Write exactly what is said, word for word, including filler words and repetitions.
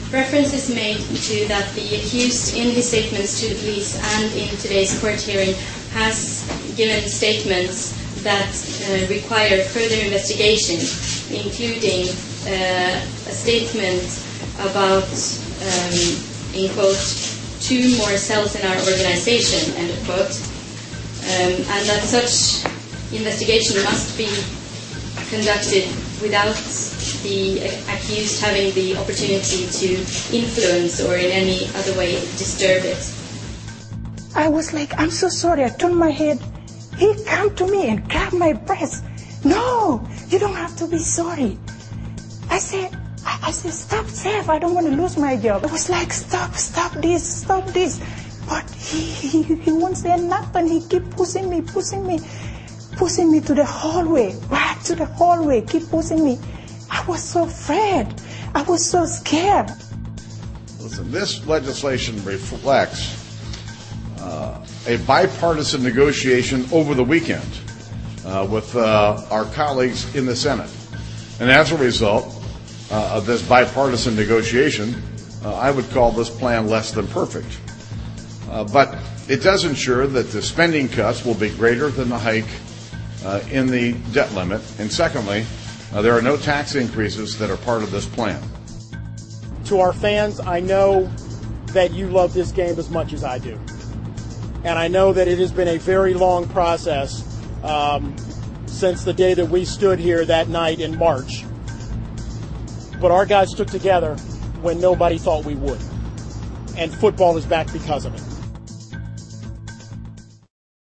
Reference is made to that the accused in his statements to the police and in today's court hearing has given statements that uh, require further investigation, including uh, a statement about, um, in quote, two more cells in our organization, end of quote, um, and that such investigation must be conducted without the accused having the opportunity to influence or in any other way disturb it. I was like, I'm so sorry. I turned my head. He came to me and grabbed my breast. No, you don't have to be sorry. I said, I, I said, stop, Seth. I don't want to lose my job. I was like, stop, stop this, stop this. But he, he, he won't say nothing. He keep pushing me, pushing me, pushing me to the hallway, right to the hallway, keep pushing me. I was so afraid. I was so scared. Listen, this legislation reflects uh, a bipartisan negotiation over the weekend uh, with uh, our colleagues in the Senate. And as a result uh, of this bipartisan negotiation, uh, I would call this plan less than perfect. Uh, but it does ensure that the spending cuts will be greater than the hike uh, in the debt limit. And secondly, Uh, there are no tax increases that are part of this plan. To our fans, I know that you love this game as much as I do. And I know that it has been a very long process um, since the day that we stood here that night in March. But our guys took together when nobody thought we would. And football is back because of it.